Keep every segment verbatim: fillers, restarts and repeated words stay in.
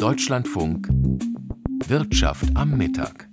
Deutschlandfunk Wirtschaft am Mittag.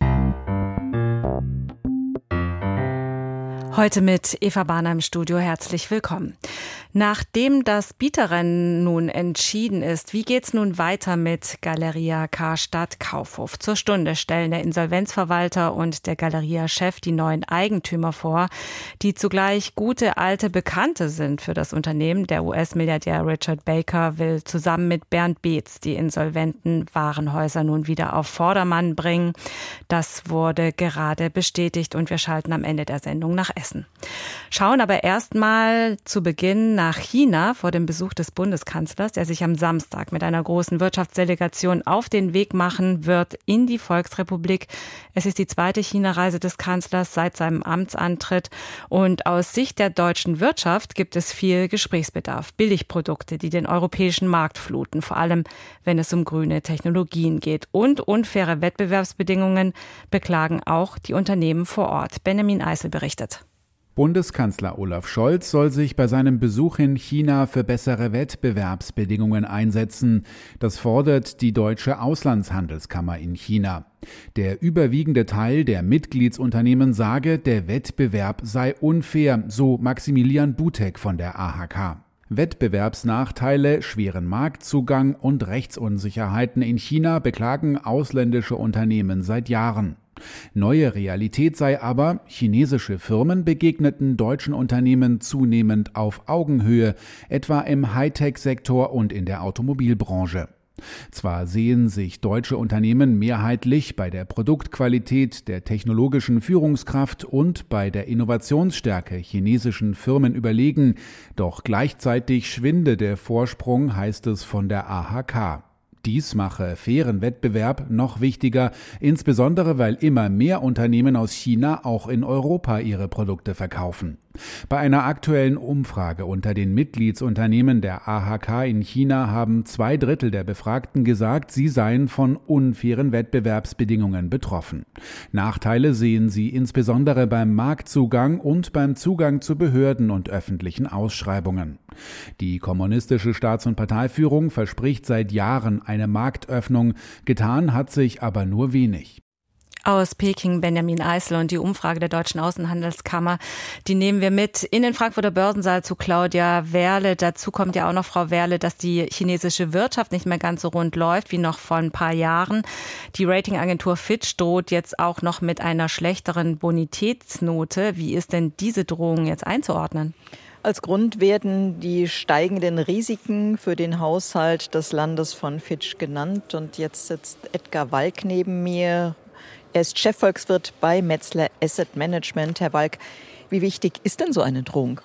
Heute mit Eva Bahner im Studio. Herzlich willkommen. Nachdem das Bieterrennen nun entschieden ist, wie geht's nun weiter mit Galeria Karstadt Kaufhof? Zur Stunde stellen der Insolvenzverwalter und der Galeria-Chef die neuen Eigentümer vor, die zugleich gute alte Bekannte sind für das Unternehmen. Der U S-Milliardär Richard Baker will zusammen mit Bernd Beetz die insolventen Warenhäuser nun wieder auf Vordermann bringen. Das wurde gerade bestätigt und wir schalten am Ende der Sendung nach Essen. Schauen aber erstmal zu Beginn nach China vor dem Besuch des Bundeskanzlers, der sich am Samstag mit einer großen Wirtschaftsdelegation auf den Weg machen wird in die Volksrepublik. Es ist die zweite China-Reise des Kanzlers seit seinem Amtsantritt und aus Sicht der deutschen Wirtschaft gibt es viel Gesprächsbedarf. Billigprodukte, die den europäischen Markt fluten, vor allem wenn es um grüne Technologien geht. Und unfaire Wettbewerbsbedingungen beklagen auch die Unternehmen vor Ort. Benjamin Eisel berichtet. Bundeskanzler Olaf Scholz soll sich bei seinem Besuch in China für bessere Wettbewerbsbedingungen einsetzen. Das fordert die Deutsche Auslandshandelskammer in China. Der überwiegende Teil der Mitgliedsunternehmen sage, der Wettbewerb sei unfair, so Maximilian Butek von der A H K. Wettbewerbsnachteile, schweren Marktzugang und Rechtsunsicherheiten in China beklagen ausländische Unternehmen seit Jahren. Neue Realität sei aber, chinesische Firmen begegneten deutschen Unternehmen zunehmend auf Augenhöhe, etwa im Hightech-Sektor und in der Automobilbranche. Zwar sehen sich deutsche Unternehmen mehrheitlich bei der Produktqualität, der technologischen Führungskraft und bei der Innovationsstärke chinesischen Firmen überlegen, doch gleichzeitig schwinde der Vorsprung, heißt es von der A H K. Dies mache fairen Wettbewerb noch wichtiger, insbesondere weil immer mehr Unternehmen aus China auch in Europa ihre Produkte verkaufen. Bei einer aktuellen Umfrage unter den Mitgliedsunternehmen der A H K in China haben zwei Drittel der Befragten gesagt, sie seien von unfairen Wettbewerbsbedingungen betroffen. Nachteile sehen sie insbesondere beim Marktzugang und beim Zugang zu Behörden und öffentlichen Ausschreibungen. Die kommunistische Staats- und Parteiführung verspricht seit Jahren eine Marktöffnung, getan hat sich aber nur wenig. Aus Peking Benjamin Eisel und die Umfrage der Deutschen Außenhandelskammer, die nehmen wir mit in den Frankfurter Börsensaal zu Claudia Werle. Dazu kommt ja auch noch, Frau Werle, dass die chinesische Wirtschaft nicht mehr ganz so rund läuft wie noch vor ein paar Jahren. Die Ratingagentur Fitch droht jetzt auch noch mit einer schlechteren Bonitätsnote. Wie ist denn diese Drohung jetzt einzuordnen? Als Grund werden die steigenden Risiken für den Haushalt des Landes von Fitch genannt. Und jetzt sitzt Edgar Walk neben mir. Er ist Chefvolkswirt bei Metzler Asset Management. Herr Walk, wie wichtig ist denn so eine Drohung?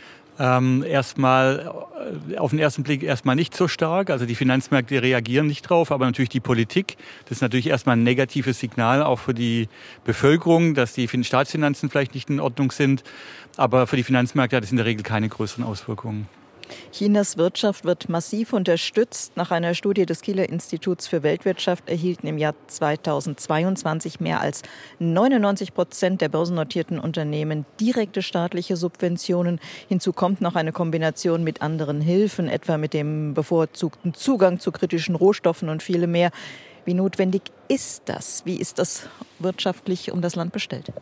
Ähm, erstmal, auf den ersten Blick erstmal nicht so stark. Also die Finanzmärkte reagieren nicht drauf, aber natürlich die Politik. Das ist natürlich erstmal ein negatives Signal auch für die Bevölkerung, dass die Staatsfinanzen vielleicht nicht in Ordnung sind. Aber für die Finanzmärkte hat es in der Regel keine größeren Auswirkungen. Chinas Wirtschaft wird massiv unterstützt. Nach einer Studie des Kieler Instituts für Weltwirtschaft erhielten im Jahr zweitausendzweiundzwanzig mehr als neunundneunzig Prozent der börsennotierten Unternehmen direkte staatliche Subventionen. Hinzu kommt noch eine Kombination mit anderen Hilfen, etwa mit dem bevorzugten Zugang zu kritischen Rohstoffen und viele mehr. Wie notwendig ist das? Wie ist das wirtschaftlich um das Land bestellt?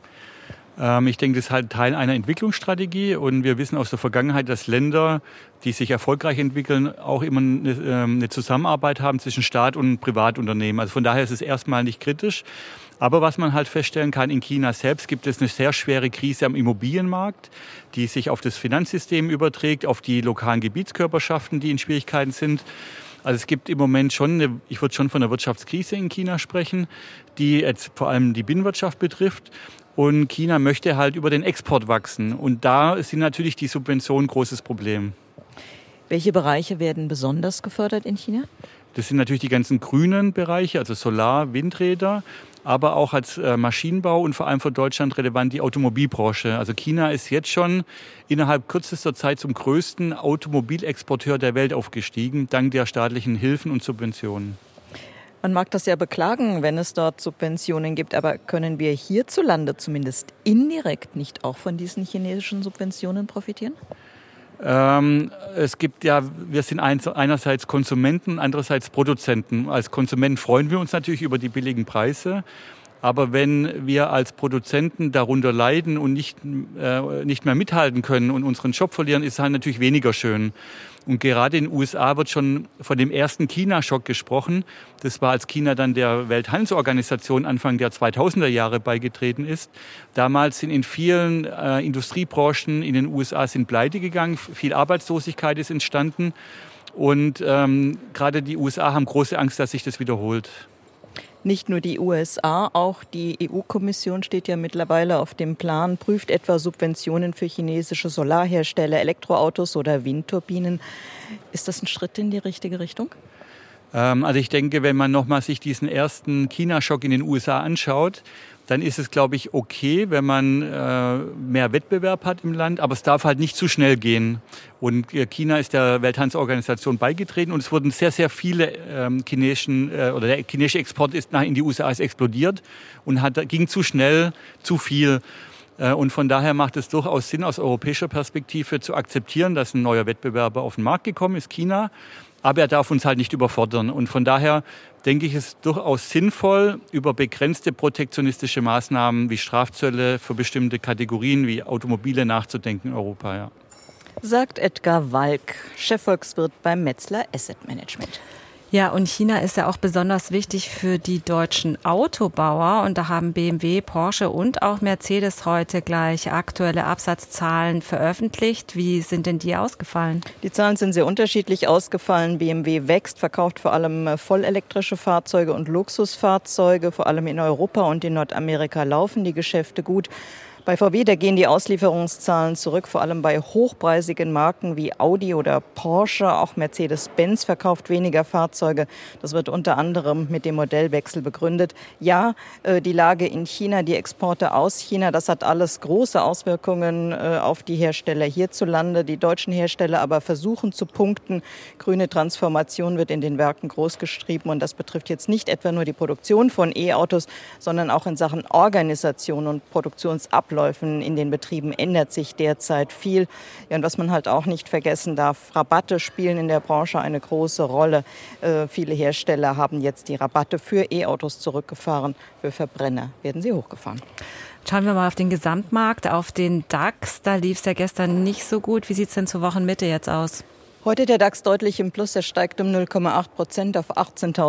Ich denke, das ist halt Teil einer Entwicklungsstrategie und wir wissen aus der Vergangenheit, dass Länder, die sich erfolgreich entwickeln, auch immer eine Zusammenarbeit haben zwischen Staat und Privatunternehmen. Also von daher ist es erstmal nicht kritisch. Aber was man halt feststellen kann, in China selbst gibt es eine sehr schwere Krise am Immobilienmarkt, die sich auf das Finanzsystem überträgt, auf die lokalen Gebietskörperschaften, die in Schwierigkeiten sind. Also es gibt im Moment schon, eine, ich würde schon von einer Wirtschaftskrise in China sprechen, die jetzt vor allem die Binnenwirtschaft betrifft. Und China möchte halt über den Export wachsen. Und da sind natürlich die Subventionen ein großes Problem. Welche Bereiche werden besonders gefördert in China? Das sind natürlich die ganzen grünen Bereiche, also Solar, Windräder, aber auch als Maschinenbau und vor allem für Deutschland relevant die Automobilbranche. Also China ist jetzt schon innerhalb kürzester Zeit zum größten Automobilexporteur der Welt aufgestiegen, dank der staatlichen Hilfen und Subventionen. Man mag das ja beklagen, wenn es dort Subventionen gibt, aber können wir hierzulande zumindest indirekt nicht auch von diesen chinesischen Subventionen profitieren? Ähm, es gibt ja, wir sind einerseits Konsumenten, andererseits Produzenten. Als Konsumenten freuen wir uns natürlich über die billigen Preise. Aber wenn wir als Produzenten darunter leiden und nicht, äh, nicht mehr mithalten können und unseren Job verlieren, ist es halt natürlich weniger schön. Und gerade in den U S A wird schon von dem ersten China-Schock gesprochen. Das war, als China dann der Welthandelsorganisation Anfang der zweitausender Jahre beigetreten ist. Damals sind in vielen äh, Industriebranchen in den U S A sind pleite gegangen, viel Arbeitslosigkeit ist entstanden. Und ähm, gerade die U S A haben große Angst, dass sich das wiederholt. Nicht nur die U S A, auch die E U-Kommission steht ja mittlerweile auf dem Plan, prüft etwa Subventionen für chinesische Solarhersteller, Elektroautos oder Windturbinen. Ist das ein Schritt in die richtige Richtung? Ähm, also ich denke, wenn man nochmal sich diesen ersten China-Schock in den U S A anschaut, dann ist es, glaube ich, okay, wenn man äh, mehr Wettbewerb hat im Land. Aber es darf halt nicht zu schnell gehen. Und China ist der Welthandelsorganisation beigetreten und es wurden sehr, sehr viele ähm, chinesischen, äh, oder der chinesische Export ist nach in die U S A ist explodiert und hat, ging zu schnell, zu viel. Äh, und von daher macht es durchaus Sinn, aus europäischer Perspektive zu akzeptieren, dass ein neuer Wettbewerber auf den Markt gekommen ist, China. Aber er darf uns halt nicht überfordern. Und von daher denke ich, es ist durchaus sinnvoll, über begrenzte protektionistische Maßnahmen wie Strafzölle für bestimmte Kategorien wie Automobile nachzudenken in Europa. Ja. Sagt Edgar Walk, Chefvolkswirt beim Metzler Asset Management. Ja, und China ist ja auch besonders wichtig für die deutschen Autobauer. Und da haben B M W, Porsche und auch Mercedes heute gleich aktuelle Absatzzahlen veröffentlicht. Wie sind denn die ausgefallen? Die Zahlen sind sehr unterschiedlich ausgefallen. B M W wächst, verkauft vor allem vollelektrische Fahrzeuge und Luxusfahrzeuge. Vor allem in Europa und in Nordamerika laufen die Geschäfte gut. Bei V W, da gehen die Auslieferungszahlen zurück, vor allem bei hochpreisigen Marken wie Audi oder Porsche. Auch Mercedes-Benz verkauft weniger Fahrzeuge. Das wird unter anderem mit dem Modellwechsel begründet. Ja, die Lage in China, die Exporte aus China, das hat alles große Auswirkungen auf die Hersteller hierzulande. Die deutschen Hersteller aber versuchen zu punkten. Grüne Transformation wird in den Werken großgeschrieben und das betrifft jetzt nicht etwa nur die Produktion von E-Autos, sondern auch in Sachen Organisation und Produktionsabläufe. In den Betrieben ändert sich derzeit viel. Ja, und was man halt auch nicht vergessen darf, Rabatte spielen in der Branche eine große Rolle. Äh, viele Hersteller haben jetzt die Rabatte für E-Autos zurückgefahren. Für Verbrenner werden sie hochgefahren. Schauen wir mal auf den Gesamtmarkt, auf den DAX. Da lief es ja gestern nicht so gut. Wie sieht es denn zur Wochenmitte jetzt aus? Heute der DAX deutlich im Plus, er steigt um null Komma acht Prozent auf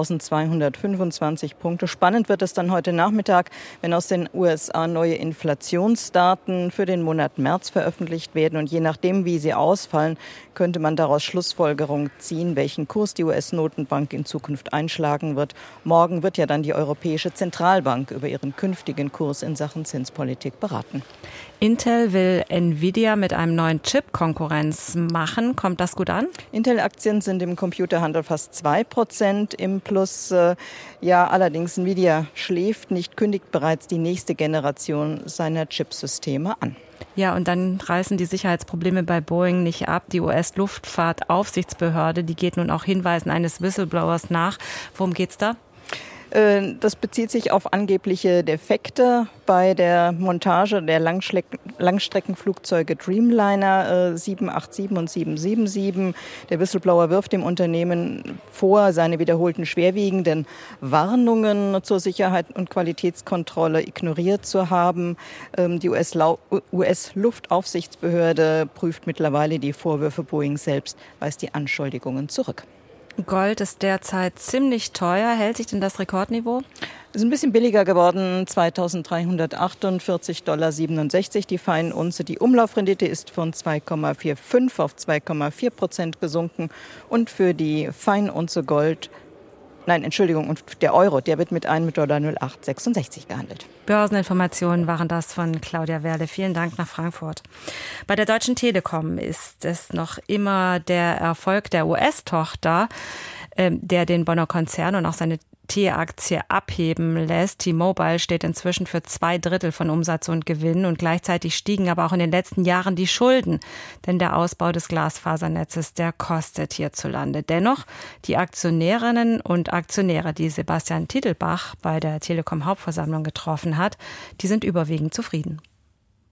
achtzehntausendzweihundertfünfundzwanzig Punkte. Spannend wird es dann heute Nachmittag, wenn aus den U S A neue Inflationsdaten für den Monat März veröffentlicht werden. Und je nachdem, wie sie ausfallen, könnte man daraus Schlussfolgerungen ziehen, welchen Kurs die U S-Notenbank in Zukunft einschlagen wird. Morgen wird ja dann die Europäische Zentralbank über ihren künftigen Kurs in Sachen Zinspolitik beraten. Intel will Nvidia mit einem neuen Chip Konkurrenz machen. Kommt das gut an? Intel-Aktien sind im Computerhandel fast zwei Prozent im Plus. Ja, allerdings Nvidia schläft nicht, kündigt bereits die nächste Generation seiner Chipsysteme an. Ja, und dann reißen die Sicherheitsprobleme bei Boeing nicht ab. Die U S-Luftfahrtaufsichtsbehörde, die geht nun auch Hinweisen eines Whistleblowers nach. Worum geht's da? Das bezieht sich auf angebliche Defekte bei der Montage der Langschle- Langstreckenflugzeuge Dreamliner äh, sieben acht sieben und sieben sieben sieben. Der Whistleblower wirft dem Unternehmen vor, seine wiederholten schwerwiegenden Warnungen zur Sicherheit und Qualitätskontrolle ignoriert zu haben. Ähm, die U S-Luftaufsichtsbehörde prüft mittlerweile die Vorwürfe. Boeing selbst weist die Anschuldigungen zurück. Gold ist derzeit ziemlich teuer. Hält sich denn das Rekordniveau? Es ist ein bisschen billiger geworden, zweitausenddreihundertachtundvierzig Komma siebenundsechzig Dollar die Feinunze. Die Umlaufrendite ist von zwei Komma fünfundvierzig auf zwei Komma vier Prozent gesunken. Und für die Feinunze Gold, nein, Entschuldigung, und der Euro, der wird mit einem Dollar null Komma acht sechsundsechzig gehandelt. Börseninformationen waren das von Claudia Werle. Vielen Dank nach Frankfurt. Bei der Deutschen Telekom ist es noch immer der Erfolg der U S-Tochter, äh, der den Bonner Konzern und auch seine T-Aktie abheben lässt. T-Mobile steht inzwischen für zwei Drittel von Umsatz und Gewinn und gleichzeitig stiegen aber auch in den letzten Jahren die Schulden. Denn der Ausbau des Glasfasernetzes, der kostet hierzulande. Dennoch, die Aktionärinnen und Aktionäre, die Sebastian Titelbach bei der Telekom-Hauptversammlung getroffen hat, die sind überwiegend zufrieden.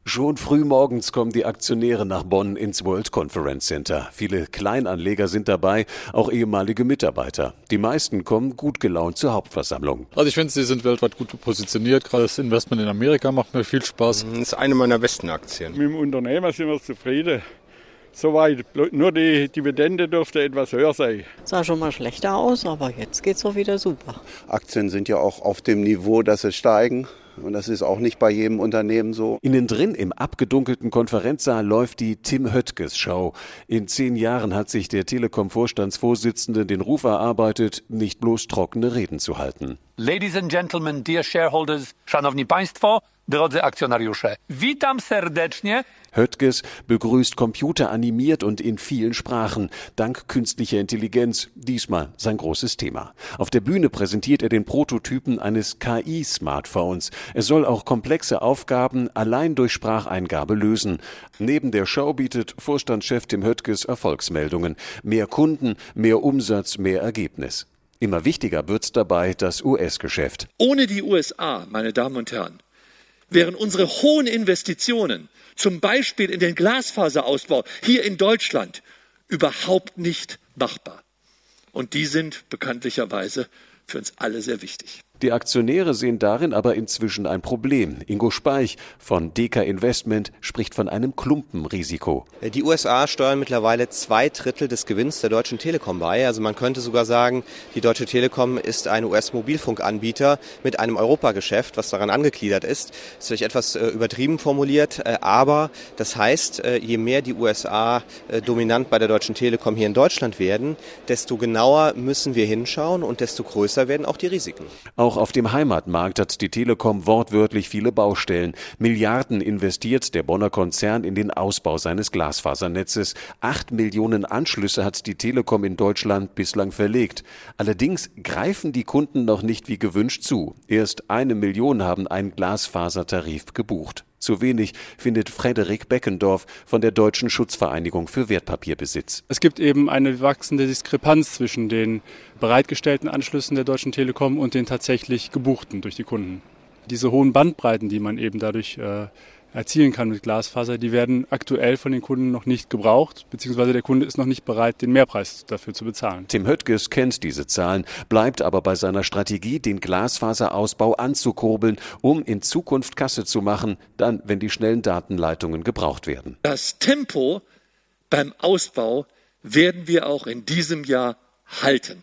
Schon frühmorgens kommen die Aktionäre nach Bonn ins World Conference Center. Viele Kleinanleger sind dabei, auch ehemalige Mitarbeiter. Die meisten kommen gut gelaunt zur Hauptversammlung. Also ich finde, sie sind weltweit gut positioniert. Gerade das Investment in Amerika macht mir viel Spaß. Das ist eine meiner besten Aktien. Mit dem Unternehmer sind wir zufrieden. Soweit. Nur die Dividende dürfte etwas höher sein. Sah schon mal schlechter aus, aber jetzt geht's doch wieder super. Aktien sind ja auch auf dem Niveau, dass sie steigen. Und das ist auch nicht bei jedem Unternehmen so. Innen drin im abgedunkelten Konferenzsaal läuft die Tim Höttges Show. In zehn Jahren hat sich der Telekom-Vorstandsvorsitzende den Ruf erarbeitet, nicht bloß trockene Reden zu halten. Ladies and gentlemen, dear shareholders, szanowni państwo, drodzy akcjonariusze, witam serdecznie. Höttges begrüßt computeranimiert und in vielen Sprachen, dank künstlicher Intelligenz, diesmal sein großes Thema. Auf der Bühne präsentiert er den Prototypen eines K I-Smartphones. Es soll auch komplexe Aufgaben allein durch Spracheingabe lösen. Neben der Show bietet Vorstandschef Tim Höttges Erfolgsmeldungen. Mehr Kunden, mehr Umsatz, mehr Ergebnis. Immer wichtiger wird dabei das U S-Geschäft. Ohne die U S A, meine Damen und Herren, wären unsere hohen Investitionen, zum Beispiel in den Glasfaserausbau hier in Deutschland, überhaupt nicht machbar. Und die sind bekanntlicherweise für uns alle sehr wichtig. Die Aktionäre sehen darin aber inzwischen ein Problem. Ingo Speich von D K Investment spricht von einem Klumpenrisiko. Die U S A steuern mittlerweile zwei Drittel des Gewinns der Deutschen Telekom bei. Also man könnte sogar sagen, die Deutsche Telekom ist ein U S-Mobilfunkanbieter mit einem Europageschäft, was daran angegliedert ist. Das ist vielleicht etwas äh, übertrieben formuliert, äh, aber das heißt, äh, je mehr die U S A äh, dominant bei der Deutschen Telekom hier in Deutschland werden, desto genauer müssen wir hinschauen und desto größer werden auch die Risiken. Auch auf dem Heimatmarkt hat die Telekom wortwörtlich viele Baustellen. Milliarden investiert der Bonner Konzern in den Ausbau seines Glasfasernetzes. Acht Millionen Anschlüsse hat die Telekom in Deutschland bislang verlegt. Allerdings greifen die Kunden noch nicht wie gewünscht zu. Erst eine Million haben einen Glasfasertarif gebucht. Zu wenig, findet Frederik Beckendorf von der Deutschen Schutzvereinigung für Wertpapierbesitz. Es gibt eben eine wachsende Diskrepanz zwischen den bereitgestellten Anschlüssen der Deutschen Telekom und den tatsächlich gebuchten durch die Kunden. Diese hohen Bandbreiten, die man eben dadurch äh, erzielen kann mit Glasfaser, die werden aktuell von den Kunden noch nicht gebraucht, beziehungsweise der Kunde ist noch nicht bereit, den Mehrpreis dafür zu bezahlen. Tim Höttges kennt diese Zahlen, bleibt aber bei seiner Strategie, den Glasfaserausbau anzukurbeln, um in Zukunft Kasse zu machen, dann, wenn die schnellen Datenleitungen gebraucht werden. Das Tempo beim Ausbau werden wir auch in diesem Jahr halten,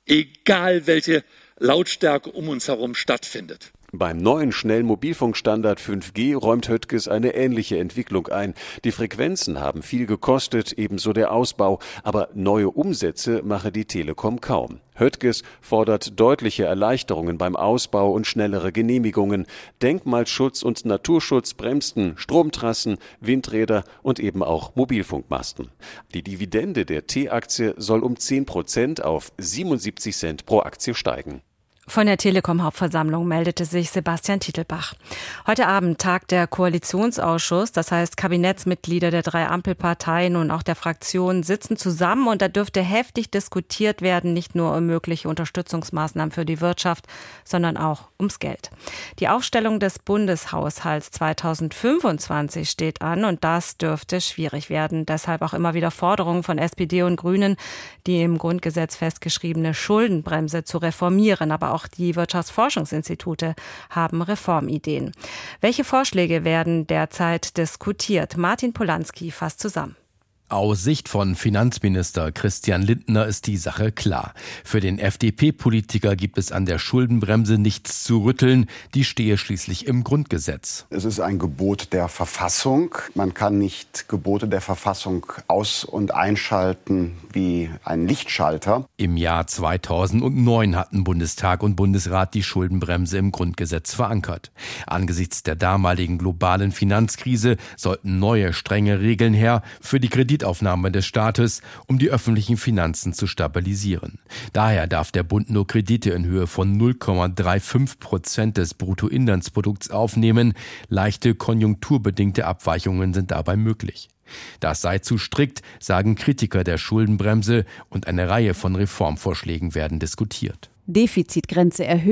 egal welche Lautstärke um uns herum stattfindet. Beim neuen schnellen Mobilfunkstandard fünf G räumt Höttges eine ähnliche Entwicklung ein. Die Frequenzen haben viel gekostet, ebenso der Ausbau, aber neue Umsätze mache die Telekom kaum. Höttges fordert deutliche Erleichterungen beim Ausbau und schnellere Genehmigungen. Denkmalschutz und Naturschutz bremsten Stromtrassen, Windräder und eben auch Mobilfunkmasten. Die Dividende der T-Aktie soll um zehn Prozent auf siebenundsiebzig Cent pro Aktie steigen. Von der Telekom-Hauptversammlung meldete sich Sebastian Titelbach. Heute Abend tagt der Koalitionsausschuss, das heißt Kabinettsmitglieder der drei Ampelparteien und auch der Fraktionen sitzen zusammen und da dürfte heftig diskutiert werden, nicht nur um mögliche Unterstützungsmaßnahmen für die Wirtschaft, sondern auch ums Geld. Die Aufstellung des Bundeshaushalts zweitausendfünfundzwanzig steht an und das dürfte schwierig werden. Deshalb auch immer wieder Forderungen von S P D und Grünen, die im Grundgesetz festgeschriebene Schuldenbremse zu reformieren, aber auch Auch die Wirtschaftsforschungsinstitute haben Reformideen. Welche Vorschläge werden derzeit diskutiert? Martin Polanski fasst zusammen. Aus Sicht von Finanzminister Christian Lindner ist die Sache klar. Für den F D P-Politiker gibt es an der Schuldenbremse nichts zu rütteln. Die stehe schließlich im Grundgesetz. Es ist ein Gebot der Verfassung. Man kann nicht Gebote der Verfassung aus- und einschalten wie ein Lichtschalter. Im Jahr zweitausendneun hatten Bundestag und Bundesrat die Schuldenbremse im Grundgesetz verankert. Angesichts der damaligen globalen Finanzkrise sollten neue strenge Regeln her für die Kredit Aufnahme des Staates, um die öffentlichen Finanzen zu stabilisieren. Daher darf der Bund nur Kredite in Höhe von null Komma fünfunddreißig Prozent des Bruttoinlandsprodukts aufnehmen. Leichte konjunkturbedingte Abweichungen sind dabei möglich. Das sei zu strikt, sagen Kritiker der Schuldenbremse, und eine Reihe von Reformvorschlägen werden diskutiert. Defizitgrenze erhöhen.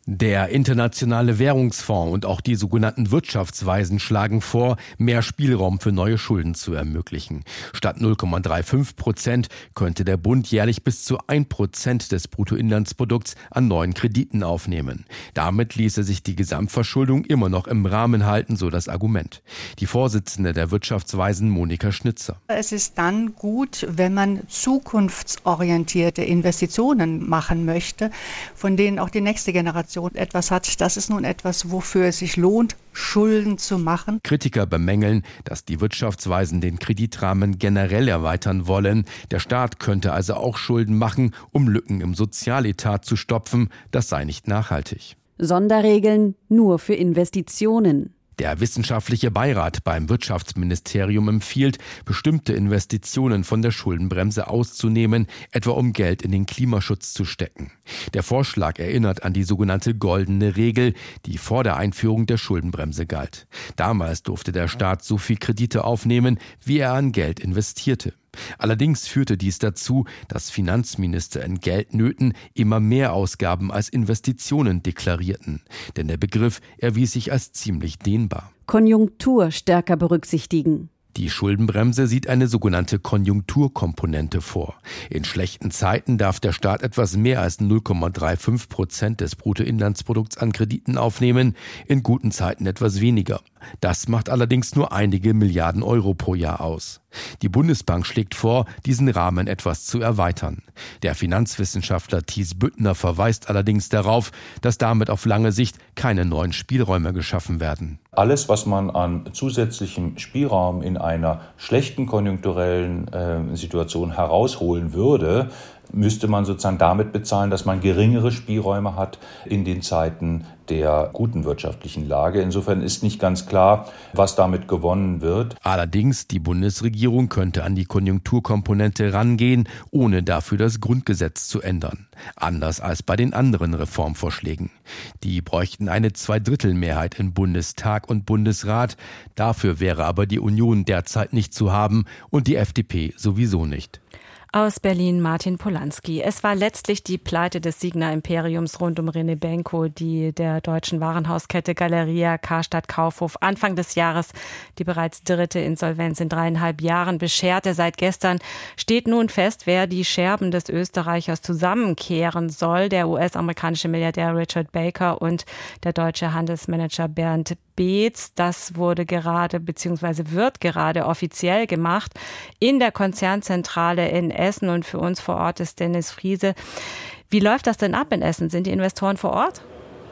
Der Internationale Währungsfonds und auch die sogenannten Wirtschaftsweisen schlagen vor, mehr Spielraum für neue Schulden zu ermöglichen. Statt null Komma fünfunddreißig Prozent könnte der Bund jährlich bis zu ein Prozent des Bruttoinlandsprodukts an neuen Krediten aufnehmen. Damit ließe sich die Gesamtverschuldung immer noch im Rahmen halten, so das Argument. Die Vorsitzende der Wirtschaftsweisen, Monika Schnitzer. Es ist dann gut, wenn man zukunftsorientierte Investitionen machen möchte, von denen auch die nächste Generation etwas hat. Das ist nun etwas, wofür es sich lohnt, Schulden zu machen. Kritiker bemängeln, dass die Wirtschaftsweisen den Kreditrahmen generell erweitern wollen. Der Staat könnte also auch Schulden machen, um Lücken im Sozialetat zu stopfen. Das sei nicht nachhaltig. Sonderregeln nur für Investitionen. Der wissenschaftliche Beirat beim Wirtschaftsministerium empfiehlt, bestimmte Investitionen von der Schuldenbremse auszunehmen, etwa um Geld in den Klimaschutz zu stecken. Der Vorschlag erinnert an die sogenannte goldene Regel, die vor der Einführung der Schuldenbremse galt. Damals durfte der Staat so viel Kredite aufnehmen, wie er an Geld investierte. Allerdings führte dies dazu, dass Finanzminister in Geldnöten immer mehr Ausgaben als Investitionen deklarierten. Denn der Begriff erwies sich als ziemlich dehnbar. Konjunktur stärker berücksichtigen. Die Schuldenbremse sieht eine sogenannte Konjunkturkomponente vor. In schlechten Zeiten darf der Staat etwas mehr als null Komma fünfunddreißig Prozent des Bruttoinlandsprodukts an Krediten aufnehmen, in guten Zeiten etwas weniger. Das macht allerdings nur einige Milliarden Euro pro Jahr aus. Die Bundesbank schlägt vor, diesen Rahmen etwas zu erweitern. Der Finanzwissenschaftler Thies Büttner verweist allerdings darauf, dass damit auf lange Sicht keine neuen Spielräume geschaffen werden. Alles, was man an zusätzlichem Spielraum in einer schlechten konjunkturellen äh, Situation herausholen würde, müsste man sozusagen damit bezahlen, dass man geringere Spielräume hat in den Zeiten der guten wirtschaftlichen Lage. Insofern ist nicht ganz klar, was damit gewonnen wird. Allerdings, die Bundesregierung könnte an die Konjunkturkomponente rangehen, ohne dafür das Grundgesetz zu ändern. Anders als bei den anderen Reformvorschlägen. Die bräuchten eine Zweidrittelmehrheit in Bundestag und Bundesrat. Dafür wäre aber die Union derzeit nicht zu haben und die F D P sowieso nicht. Aus Berlin Martin Polanski. Es war letztlich die Pleite des Signa-Imperiums rund um René Benko, die der deutschen Warenhauskette Galeria Karstadt Kaufhof Anfang des Jahres die bereits dritte Insolvenz in dreieinhalb Jahren bescherte. Seit gestern steht nun fest, wer die Scherben des Österreichers zusammenkehren soll. Der U S-amerikanische Milliardär Richard Baker und der deutsche Handelsmanager Bernd Beetz. Das wurde gerade bzw. wird gerade offiziell gemacht in der Konzernzentrale in Essen, und für uns vor Ort ist Dennis Friese. Wie läuft das denn ab in Essen? Sind die Investoren vor Ort?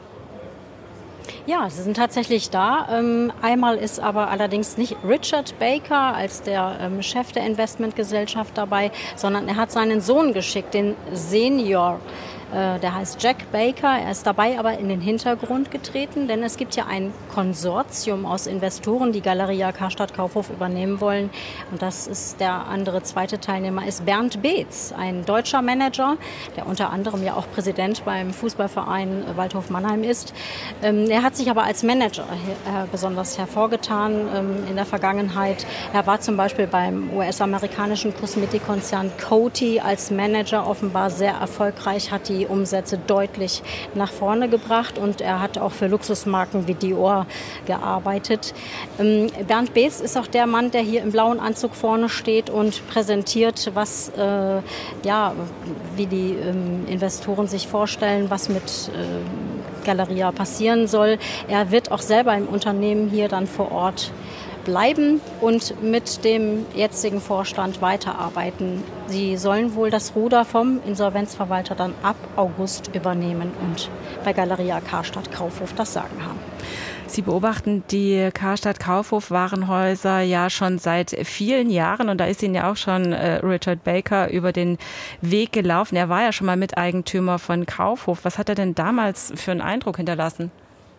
Ja, sie sind tatsächlich da. Einmal ist aber allerdings nicht Richard Baker als der Chef der Investmentgesellschaft dabei, sondern er hat seinen Sohn geschickt, den Senior. Der heißt Jack Baker. Er ist dabei aber in den Hintergrund getreten, denn es gibt ja ein Konsortium aus Investoren, die Galeria Karstadt Kaufhof übernehmen wollen. Und das ist der andere zweite Teilnehmer, ist Bernd Beetz, ein deutscher Manager, der unter anderem ja auch Präsident beim Fußballverein Waldhof Mannheim ist. Er hat sich aber als Manager besonders hervorgetan in der Vergangenheit. Er war zum Beispiel beim U S-amerikanischen Kosmetikkonzern Coty als Manager offenbar sehr erfolgreich, hat die Umsätze deutlich nach vorne gebracht, und er hat auch für Luxusmarken wie Dior gearbeitet. Ähm, Bernd Beetz ist auch der Mann, der hier im blauen Anzug vorne steht und präsentiert, was, äh, ja, wie die ähm, Investoren sich vorstellen, was mit äh, Galeria passieren soll. Er wird auch selber im Unternehmen hier dann vor Ort bleiben und mit dem jetzigen Vorstand weiterarbeiten. Sie sollen wohl das Ruder vom Insolvenzverwalter dann ab August übernehmen und bei Galeria Karstadt Kaufhof das Sagen haben. Sie beobachten die Karstadt Kaufhof Warenhäuser ja schon seit vielen Jahren, und da ist Ihnen ja auch schon äh, Richard Baker über den Weg gelaufen. Er war ja schon mal Miteigentümer von Kaufhof. Was hat er denn damals für einen Eindruck hinterlassen?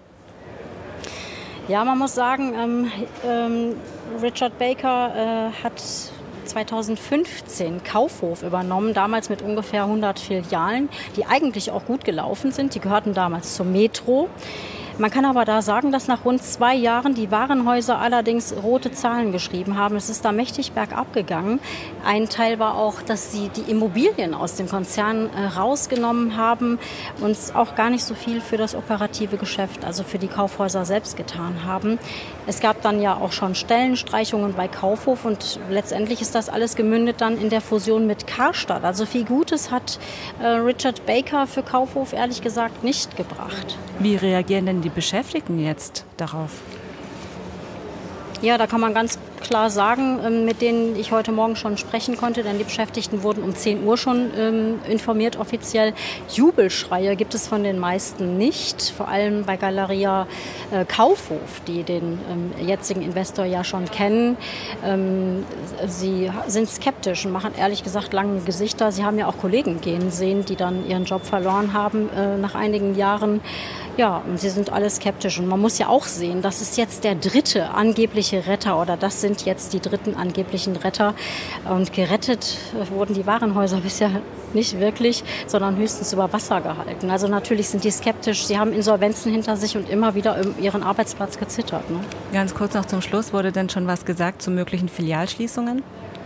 Ja, man muss sagen, ähm, ähm, Richard Baker äh, hat zweitausendfünfzehn Kaufhof übernommen, damals mit ungefähr hundert Filialen, die eigentlich auch gut gelaufen sind. Die gehörten damals zur Metro. Man kann aber da sagen, dass nach rund zwei Jahren die Warenhäuser allerdings rote Zahlen geschrieben haben. Es ist da mächtig bergab gegangen. Ein Teil war auch, dass sie die Immobilien aus dem Konzern äh, rausgenommen haben und auch gar nicht so viel für das operative Geschäft, also für die Kaufhäuser selbst getan haben. Es gab dann ja auch schon Stellenstreichungen bei Kaufhof und letztendlich ist das alles gemündet dann in der Fusion mit Karstadt. Also viel Gutes hat äh, Richard Baker für Kaufhof ehrlich gesagt nicht gebracht. Wie reagieren denn die Beschäftigten jetzt darauf? Ja, da kann man ganz klar sagen, mit denen ich heute Morgen schon sprechen konnte, denn die Beschäftigten wurden um zehn Uhr schon ähm, informiert offiziell. Jubelschreie gibt es von den meisten nicht, vor allem bei Galeria äh, Kaufhof, die den ähm, jetzigen Investor ja schon kennen. Ähm, sie sind skeptisch und machen ehrlich gesagt lange Gesichter. Sie haben ja auch Kollegen gehen sehen, die dann ihren Job verloren haben äh, nach einigen Jahren. Ja, und sie sind alle skeptisch. Und man muss ja auch sehen, das ist jetzt der dritte angebliche Retter oder das sind jetzt die dritten angeblichen Retter. Und gerettet wurden die Warenhäuser bisher nicht wirklich, sondern höchstens über Wasser gehalten. Also natürlich sind die skeptisch. Sie haben Insolvenzen hinter sich und immer wieder um ihren Arbeitsplatz gezittert. Ne? Ganz kurz noch zum Schluss, wurde denn schon was gesagt zu möglichen Filialschließungen?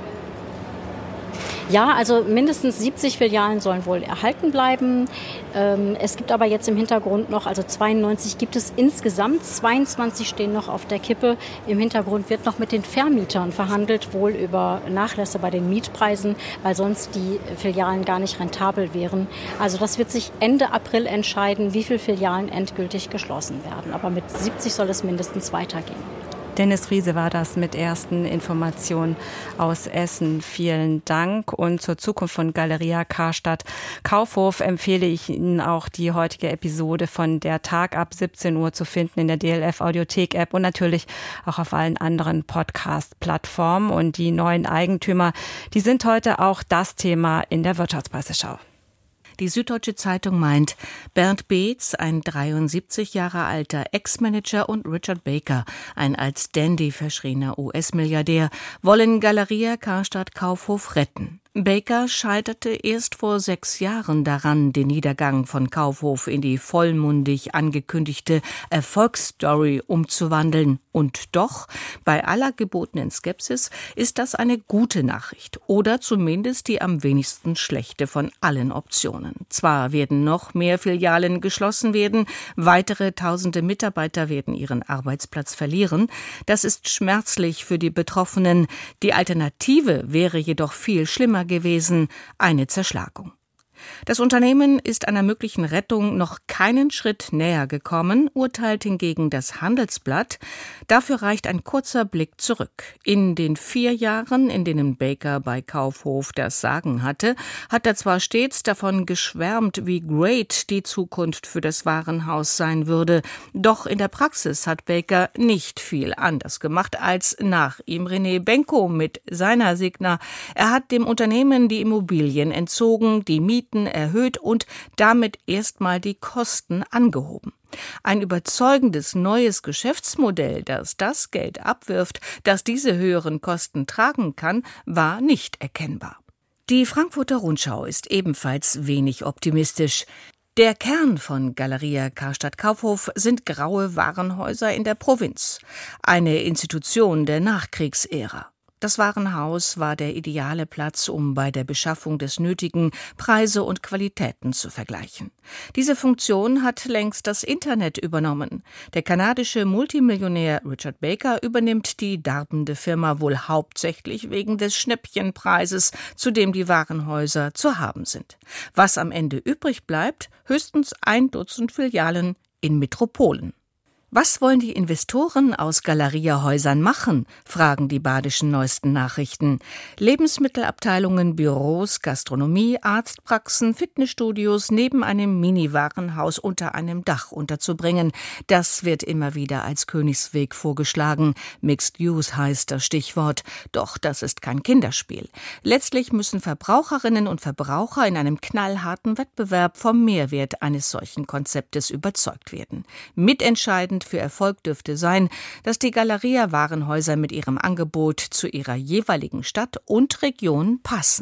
Ja, also mindestens siebzig Filialen sollen wohl erhalten bleiben. Ähm, es gibt aber jetzt im Hintergrund noch, also zweiundneunzig gibt es insgesamt, zweiundzwanzig stehen noch auf der Kippe. Im Hintergrund wird noch mit den Vermietern verhandelt, wohl über Nachlässe bei den Mietpreisen, weil sonst die Filialen gar nicht rentabel wären. Also das wird sich Ende April entscheiden, wie viele Filialen endgültig geschlossen werden. Aber mit siebzig soll es mindestens weitergehen. Dennis Friese war das mit ersten Informationen aus Essen. Vielen Dank. Und zur Zukunft von Galeria Karstadt Kaufhof empfehle ich Ihnen auch die heutige Episode von Der Tag ab siebzehn Uhr zu finden in der D L F Audiothek App und natürlich auch auf allen anderen Podcast-Plattformen. Und die neuen Eigentümer, die sind heute auch das Thema in der Wirtschaftspresseschau. Die Süddeutsche Zeitung meint, Bernd Beetz, ein dreiundsiebzig Jahre alter Ex-Manager, und Richard Baker, ein als Dandy verschriener U S-Milliardär, wollen Galeria Karstadt Kaufhof retten. Baker scheiterte erst vor sechs Jahren daran, den Niedergang von Kaufhof in die vollmundig angekündigte Erfolgsstory umzuwandeln. Und doch, bei aller gebotenen Skepsis, ist das eine gute Nachricht oder zumindest die am wenigsten schlechte von allen Optionen. Zwar werden noch mehr Filialen geschlossen werden, weitere tausende Mitarbeiter werden ihren Arbeitsplatz verlieren. Das ist schmerzlich für die Betroffenen. Die Alternative wäre jedoch viel schlimmer gewesen, eine Zerschlagung. Das Unternehmen ist einer möglichen Rettung noch keinen Schritt näher gekommen, urteilt hingegen das Handelsblatt. Dafür reicht ein kurzer Blick zurück. In den vier Jahren, in denen Baker bei Kaufhof das Sagen hatte, hat er zwar stets davon geschwärmt, wie great die Zukunft für das Warenhaus sein würde, doch in der Praxis hat Baker nicht viel anders gemacht als nach ihm René Benko mit seiner Signa. Er hat dem Unternehmen die Immobilien entzogen, die Mieten erhöht und damit erstmal die Kosten angehoben. Ein überzeugendes neues Geschäftsmodell, das das Geld abwirft, das diese höheren Kosten tragen kann, war nicht erkennbar. Die Frankfurter Rundschau ist ebenfalls wenig optimistisch. Der Kern von Galeria Karstadt Kaufhof sind graue Warenhäuser in der Provinz, eine Institution der Nachkriegsära. Das Warenhaus war der ideale Platz, um bei der Beschaffung des Nötigen Preise und Qualitäten zu vergleichen. Diese Funktion hat längst das Internet übernommen. Der kanadische Multimillionär Richard Baker übernimmt die darbende Firma wohl hauptsächlich wegen des Schnäppchenpreises, zu dem die Warenhäuser zu haben sind. Was am Ende übrig bleibt, höchstens ein Dutzend Filialen in Metropolen. Was wollen die Investoren aus Galeriahäusern machen, fragen die badischen neuesten Nachrichten. Lebensmittelabteilungen, Büros, Gastronomie, Arztpraxen, Fitnessstudios neben einem Mini-Warenhaus unter einem Dach unterzubringen. Das wird immer wieder als Königsweg vorgeschlagen. Mixed Use heißt das Stichwort. Doch das ist kein Kinderspiel. Letztlich müssen Verbraucherinnen und Verbraucher in einem knallharten Wettbewerb vom Mehrwert eines solchen Konzeptes überzeugt werden. Mitentscheidend für Erfolg dürfte sein, dass die Galeria-Warenhäuser mit ihrem Angebot zu ihrer jeweiligen Stadt und Region passen.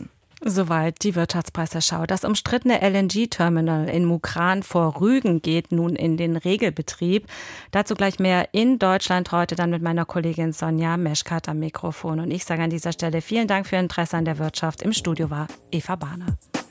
Soweit die Wirtschaftspresseschau. Das umstrittene L N G-Terminal in Mukran vor Rügen geht nun in den Regelbetrieb. Dazu gleich mehr in Deutschland heute dann mit meiner Kollegin Sonja Meschkat am Mikrofon. Und ich sage an dieser Stelle vielen Dank für Ihr Interesse an der Wirtschaft. Im Studio war Eva Bahner.